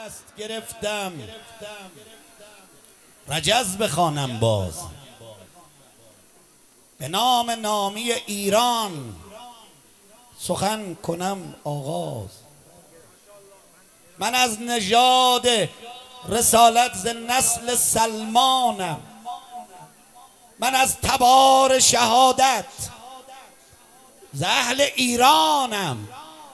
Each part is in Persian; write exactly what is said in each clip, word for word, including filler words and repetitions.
دست گرفتم رجز بخوانم باز، به نام نامی ایران سخن کنم آغاز. من از نژاد رسالت ز نسل سلمانم، من از تبار شهادت ز اهل ایرانم.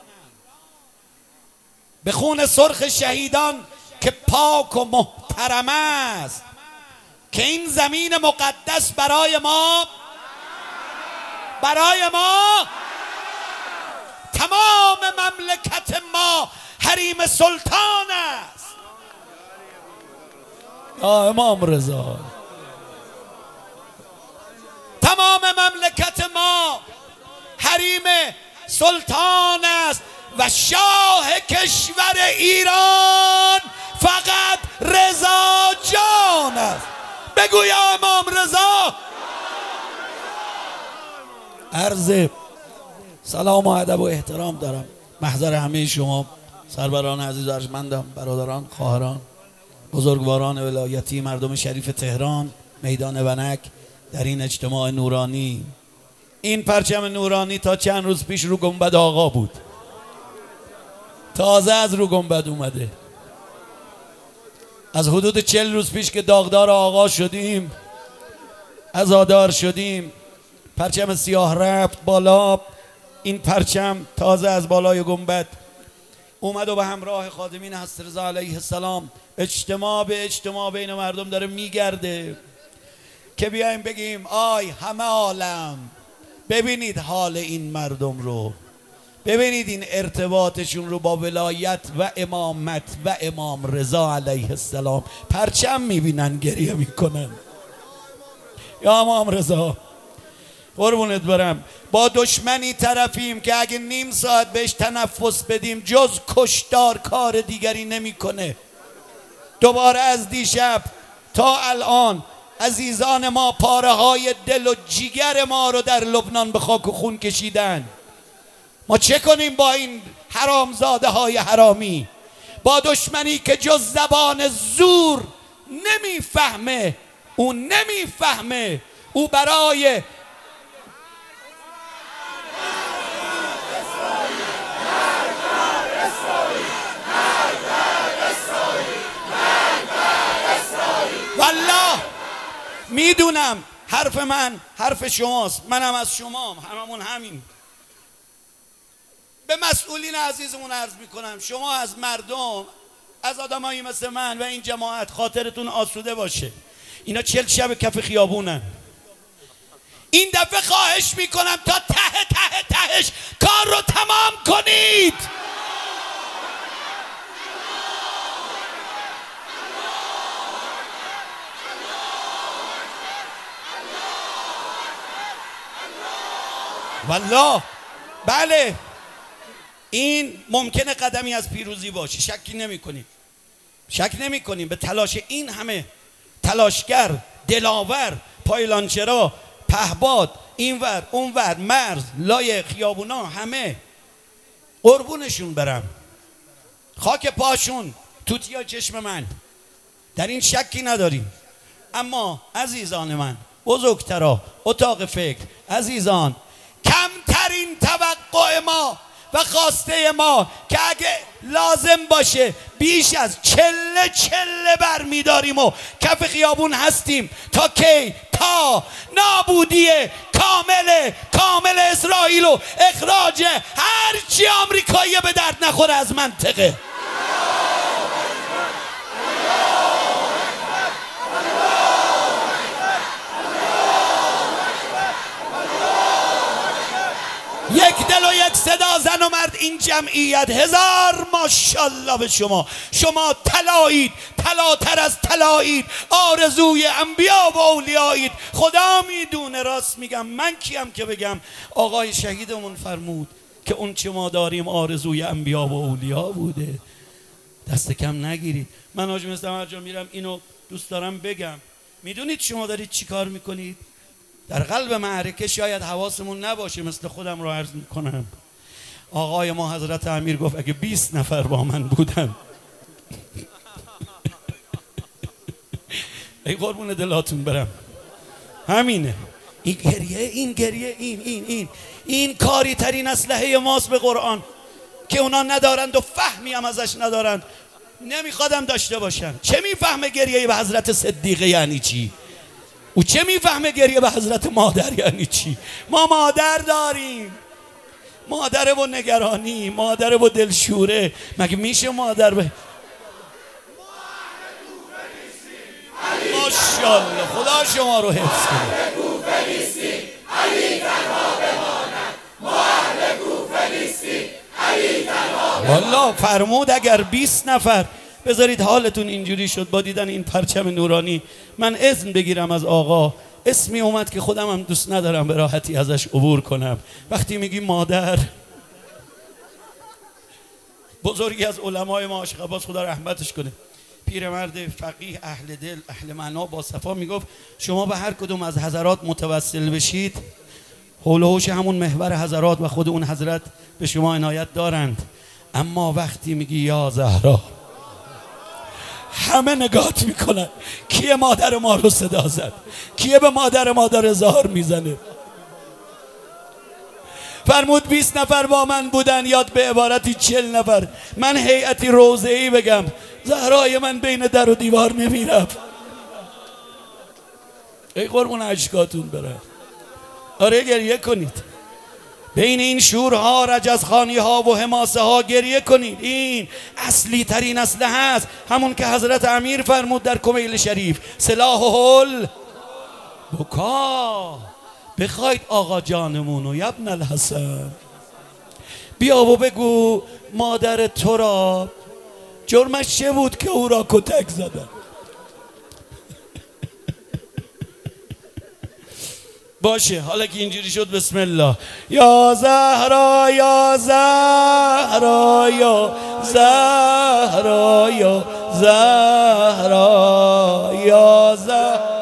به خون سرخ شهیدان که پاک و محترم است، که این زمین مقدس برای ما برای ما تمام مملکت ما حریم سلطان است. یا امام رضا، تمام مملکت ما حریم سلطان است و شاه کشور ایران فقط رضا جان است. بگو یا امام رضا. عرض سلام و ادب و احترام دارم محضر همه شما سروران عزیز و ارجمندم، برادران، خواهران، بزرگواران ولایتی، مردم شریف تهران، میدان ونک، در این اجتماع نورانی. این پرچم نورانی تا چند روز پیش رو گنبد آقا بود، تازه از رو گنبد اومده. از حدود چل روز پیش که داغدار آقا شدیم، عزادار شدیم، پرچم سیاه رفت بالا. این پرچم تازه از بالای گنبد اومد و به همراه خادمین حضرت رضا علیه السلام اجتماع به اجتماع بین مردم داره میگرده که بیایم بگیم آی همه عالم، ببینید حال این مردم رو، ببینید این ارتباطشون رو با ولایت و امامت و امام رضا علیه السلام. پرچم میبینن گریه میکنن. یا امام رضا قربونت برم، با دشمنی طرفیم که اگه نیم ساعت بهش تنفس بدیم جز کشتار کار دیگری نمیکنه. دوباره از دیشب تا الان عزیزان ما پاره های دل و جیگر ما رو در لبنان به خاک و خون کشیدن. ما چه کنیم با این حرامزاده های حرامی، با دشمنی که جز زبان زور نمیفهمه؟ او نمیفهمه، او برای والله میدونم حرف من حرف شماست، منم از شما، هممون همین. به مسئولین عزیزمون عرض میکنم، شما از مردم، از آدمایی مثل من و این جماعت خاطرتون آسوده باشه. اینا چل شب کف خیابونن. این دفعه خواهش میکنم تا ته ته تهش کار رو تمام کنید. والله بله، این ممکنه قدمی از پیروزی باشه، شکی نمی کنیم، شک نمی کنیم. به تلاش این همه تلاشگر، دلاور، پایلانچرا، پهباد، اینور اونور، مرز، لای خیابونا، همه قربونشون برم، خاک پاشون، توتیا چشم من، در این شکی نداریم. اما عزیزان من، بزرگترا، اتاق فکر، عزیزان، کمترین توقع ما و خواسته ما که اگه لازم باشه بیش از چله چله برمیداریم و کف خیابون هستیم. تا کی؟ تا نابودی کامل کامل اسرائیل و اخراج هرچی آمریکایی به درد نخوره از منطقه. یک دل و یک صدا، زن و مرد، این جمعیت. هزار ماشاءالله به شما. شما طلایید، طلاتر از طلایید، آرزوی انبیا و اولیایید. خدا میدونه، راست میگم، من کیم که بگم؟ آقای شهیدمون فرمود که اون چه ما داریم آرزوی انبیا و اولیا بوده. دست کم نگیرید. من حاج مصطفی هر جا میرم اینو دوست دارم بگم. میدونید شما دارید چی کار میکنید؟ در قلب معرکه شاید حواسمون نباشه، مثل خودم رو عرض میکنم. آقای ما حضرت امیر گفت اگه بیست نفر با من بودن ای قربون دلاتون برم. همینه این گریه، این گریه، این این این این کاری ترین اسلحه ماست به قرآن که اونا ندارند و فهمی هم ازش ندارند، نمیخوادم داشته باشن. چه میفهمه گریه به حضرت صدیقه یعنی چی؟ او چه میفهمه گریه به حضرت مادر یعنی چی؟ ما مادر داریم، مادر و نگرانی، مادر و دلشوره. مگه میشه مادر به ماشاءالله خدا شما رو حفظ کنه. والله فرمود اگر بیست نفر بذارید حالتون اینجوری شد با دیدن این پرچم نورانی، من اذن بگیرم از آقا. اسمی اومد که خودم هم دوست ندارم به راحتی ازش عبور کنم. وقتی میگی مادر، بزرگی از علمای ما عاشق عباس خدا رحمتش کنه، پیرمرد فقیه اهل دل اهل معنا با صفا، میگفت شما به هر کدوم از حضرات متوسل بشید، حول و حوش همون محور حضرات و خود اون حضرت به شما عنایت دارند. اما وقتی میگی یا زهرا، همه نگات میکنن کیه مادر ما رو صدا زد، کیه به مادر ما داره زهر میزنه. فرمود بیست نفر با من بودن، یاد به عبارتی چل نفر. من هیئتی روضه‌ای بگم، زهرای من بین در و دیوار نمیرفت. ای قربون اشکاتون بره. آره گریه کنید، بین این شورها، رجزخانی ها و حماسه ها گریه کنید. این اصلی ترین اسلحه است، همون که حضرت امیر فرمود در کمیل شریف، سلاح هل بکا. بخواید آقا جانمونو یبن الحسن بیا و بگو مادر تو را جرمش چه بود که او را کتک زدن. باشه حالا که اینجوری شد بسم الله. یا زهرا یا زهرا یا زهرا یا زهرا یا زهرا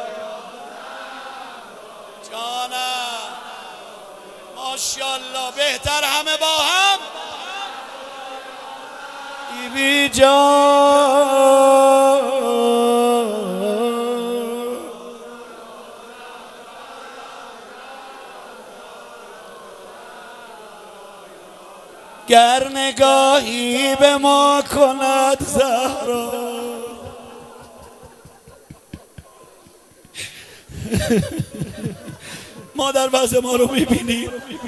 جانم ماشاءالله بهتر همه با هم. بیبی جان گر نگاهی به ما کند زهرا. ما در وضع ما رو میبینیم،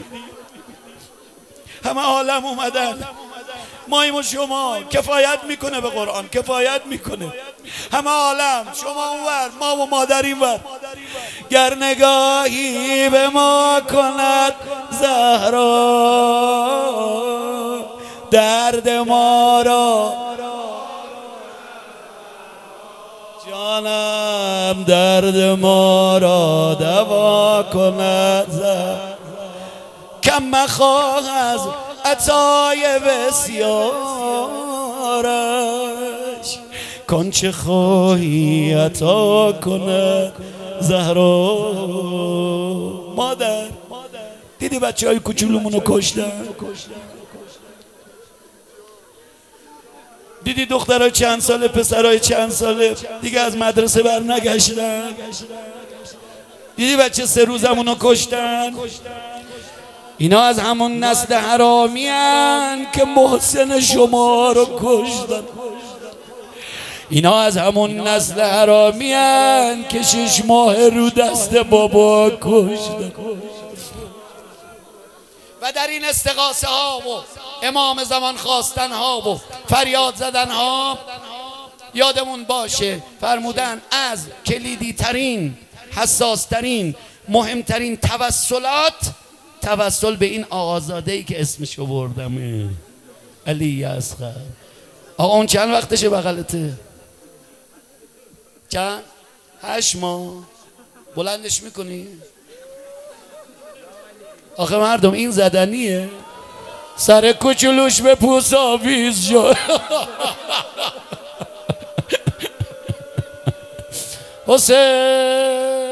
همه عالم اومدن، مایم و شما کفایت میکنه به قرآن، کفایت میکنه. همه عالم، شما اونور، ما و مادر اینور. گر نگاهی به ما کند زهرا، درد ما را جانم درد ما را دوا کند زهرا. کم مخواه از عطای بسیارش، کن چه خواهی عطا کند زهرا. مادر دیدی بچه های کوچولومونو کشتن؟ دیدی دخترای چند ساله، پسرای چند ساله دیگه از مدرسه بر نگشتن؟ دیدی بچه سه روزمونو کشتن؟ اینا از همون نسل حرامی هن که محسن شما رو کشتن. اینا از همون نسل حرامی هن که شش ماه رو دست بابا کشتن. و در این استغاثه ها و امام زمان خواستن ها و فریاد زدن ها یادمون باشه فرمودن از کلیدی ترین، حساس ترین، مهمترین توسلات توسل به این آقازاده‌ای که اسمشو بردم، علی اصغر. آقا اون چند وقتشه بغلته؟ چند؟ هشت ماه. بلندش میکنی؟ آخه مردم این زدنیه، سر کوچولوش به پوست آویز شد. حسین